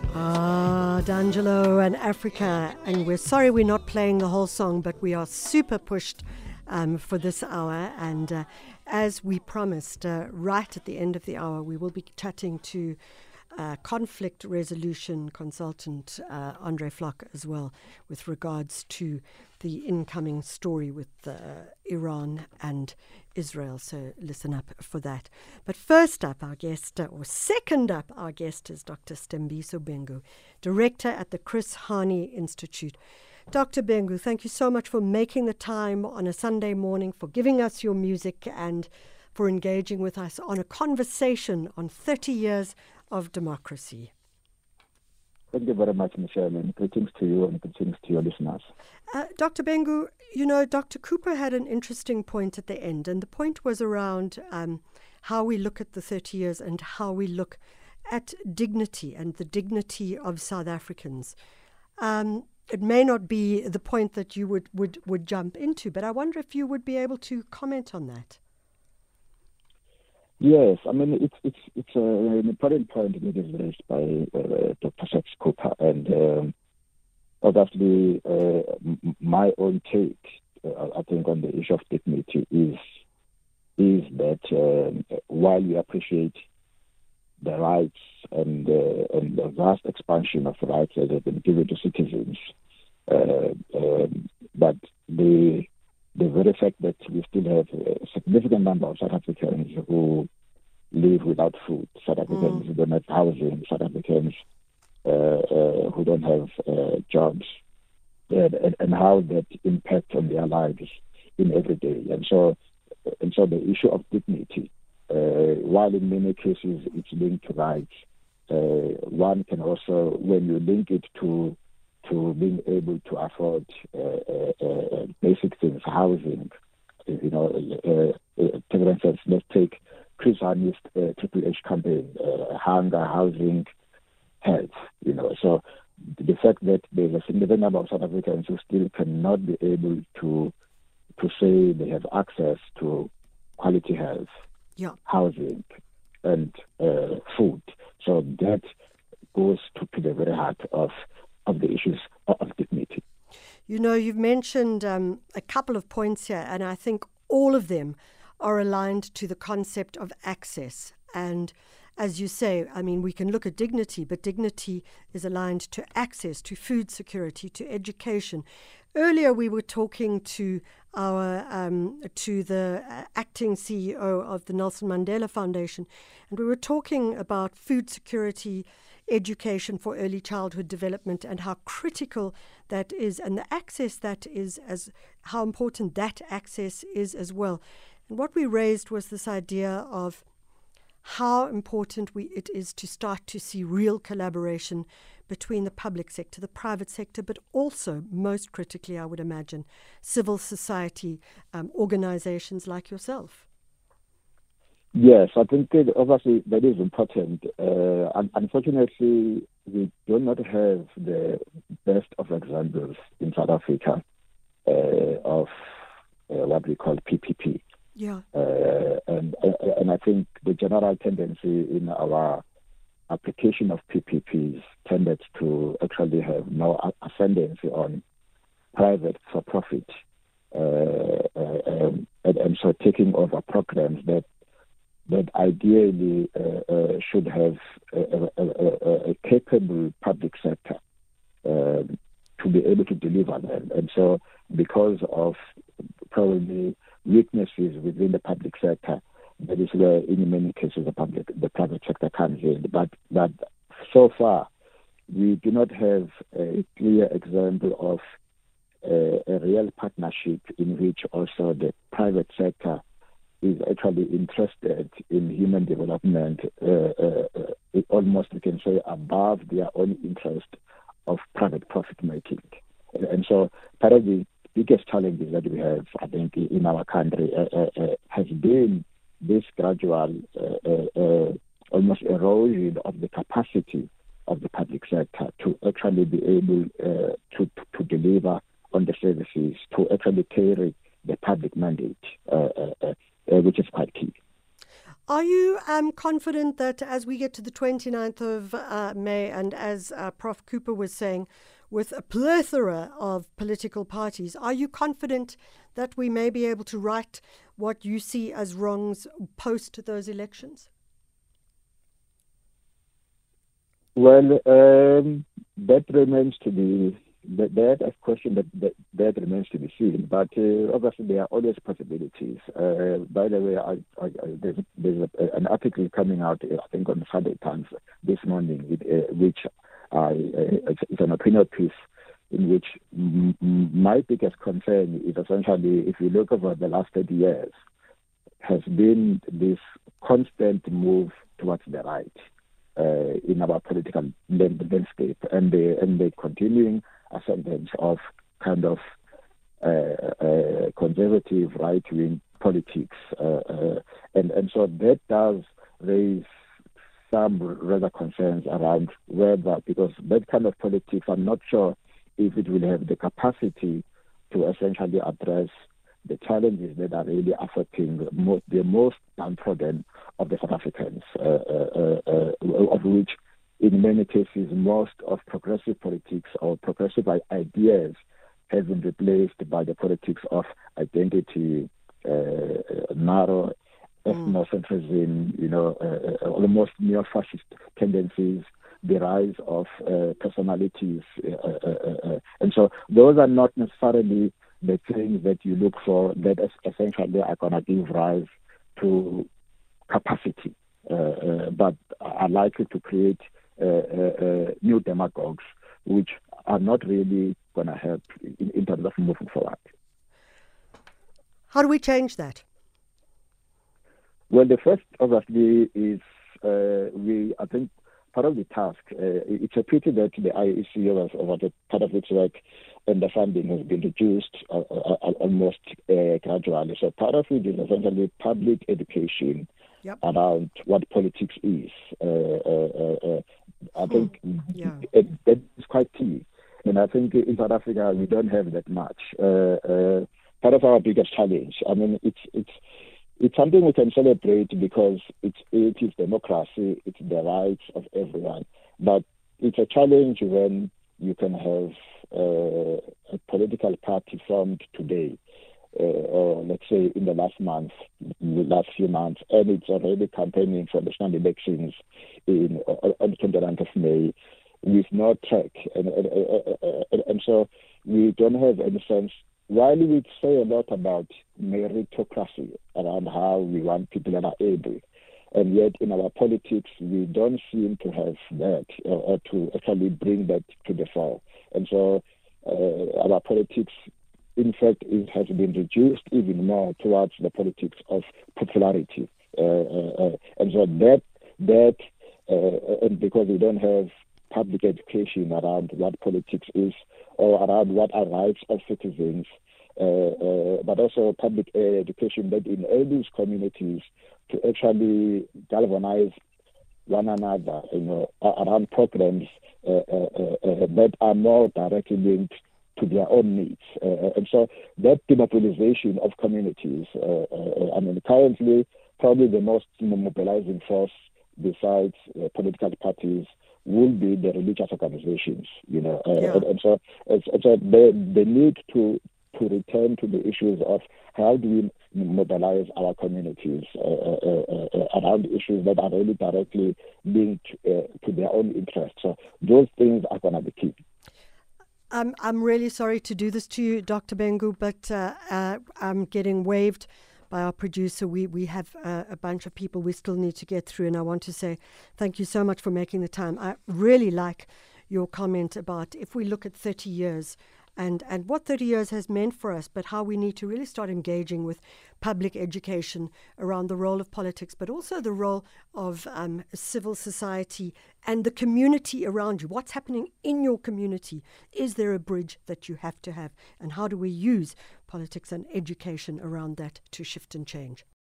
D'Angelo and Africa, and we're sorry we're not playing the whole song, but we are super pushed for this hour, and as we promised, right at the end of the hour, we will be chatting to conflict resolution consultant Andre Flock as well, with regards to the incoming story with Iran and Israel. So listen up for that. But first up, our guest, or second up, our guest is Dr. Stembiso Bengu, Director at the Chris Hani Institute. Dr. Bengu, thank you so much for making the time on a Sunday morning, for giving us your music, and for engaging with us on a conversation on 30 years of democracy. Thank you very much, Michelle, and greetings to you and greetings to your listeners. Dr. Bengu, you know, Dr. Cooper had an interesting point at the end, and the point was around how we look at the 30 years and how we look at dignity and the dignity of South Africans. It may not be the point that you would jump into, but I wonder if you would be able to comment on that. Yes, I mean, it's an important point that is raised by Dr. Sax Cooper, and obviously my own take, I think, on the issue of dignity is that while we appreciate the rights and the vast expansion of rights that have been given to citizens, but the very fact that we still have a significant number of South Africans who live without food, South Africans who don't have housing, South Africans who don't have jobs, and how that impacts on their lives in every day. And so the issue of dignity, while in many cases it's linked to rights, one can also, when you link it to being able to afford basic things, housing, you know, for instance, let's take Chris Hani's Triple H campaign, hunger, housing, health, you know. So the fact that there's a significant number of South Africans who still cannot be able to say they have access to quality health, housing, and food. So that goes to the very heart of the issues of dignity. You know, you've mentioned a couple of points here, and I think all of them are aligned to the concept of access. And as you say, I mean, we can look at dignity, but dignity is aligned to access, to food security, to education. Earlier, we were talking to the acting CEO of the Nelson Mandela Foundation, and we were talking about food security, education for early childhood development, and how critical that is, and the access that is, as how important that access is as well. And what we raised was this idea of how important it is to start to see real collaboration between the public sector, the private sector, but also, most critically, I would imagine, civil society organizations like yourself. Yes, I think obviously that is important. Unfortunately, we do not have the best of examples in South Africa of what we call PPP. Yeah. And I think the general tendency in our application of PPPs tended to actually have no ascendancy on private for profit, and so taking over programs that ideally should have a capable public sector to be able to deliver them. And so because of probably weaknesses within the public sector, that is where in many cases the private sector comes in. But so far, we do not have a clear example of a real partnership in which also the private sector is actually interested in human development, almost we can say above their own interest of private profit making. And so part of the biggest challenges that we have, I think, in our country has been this gradual almost erosion of the capacity of the public sector to actually be able to deliver on the services, to actually carry the public mandate, which is quite key. Are you confident that as we get to the 29th of May, and as Prof. Cooper was saying, with a plethora of political parties, are you confident that we may be able to right what you see as wrongs post those elections? Well, that remains to be that a question that remains to be seen. But obviously, there are always possibilities. By the way, there's an article coming out, I think, on Sunday Times this morning, which it's an opinion piece in which my biggest concern is essentially, if you look over the last 30 years, has been this constant move towards the right in our political landscape, and the continuing ascendance of kind of conservative right-wing politics, and so that does raise some rather concerns around whether, because that kind of politics, I'm not sure if it will have the capacity to essentially address the challenges that are really affecting the most downtrodden of the South Africans, of which in many cases most of progressive politics or progressive ideas have been replaced by the politics of identity, narrow ethnocentrism, almost neo-fascist tendencies, the rise of personalities. And so those are not necessarily the things that you look for that essentially are going to give rise to capacity, but are likely to create new demagogues, which are not really going to help in terms of moving forward. How do we change that? Well, the first, obviously, is I think part of the task, it's a pity that the IEC, over the part of its work and the funding has been reduced almost gradually. So part of it is essentially public education around what politics is. I think that is quite key. And I think in South Africa, we don't have that much. Part of our biggest challenge, I mean, it's something we can celebrate because it is democracy, it's the rights of everyone. But it's a challenge when you can have a political party formed today, or let's say in the last few months, and it's already campaigning for national elections on the 29th of May with no track. And so we don't have any sense. While we say a lot about meritocracy around how we want people that are able, and yet in our politics we don't seem to have that or to actually bring that to the fore. And so our politics, in fact, it has been reduced even more towards the politics of popularity. And so that and because we don't have public education around what politics is or around what are rights of citizens, but also public education that enables communities to actually galvanize one another, around programs that are more directly linked to their own needs. And so that demobilization of communities, currently probably the most mobilizing force besides political parties will be the religious organizations, and so the need to return to the issues of how do we mobilize our communities around issues that are really directly linked to their own interests. So those things are going to be key. I'm really sorry to do this to you, Dr. Bengu, but I'm getting waved by our producer. We have a bunch of people we still need to get through, and I want to say thank you so much for making the time. I really like your comment about if we look at 30 years and what 30 years has meant for us, but how we need to really start engaging with public education around the role of politics, but also the role of civil society and the community around you. What's happening in your community? Is there a bridge that you have to have? And how do we use politics and education around that to shift and change?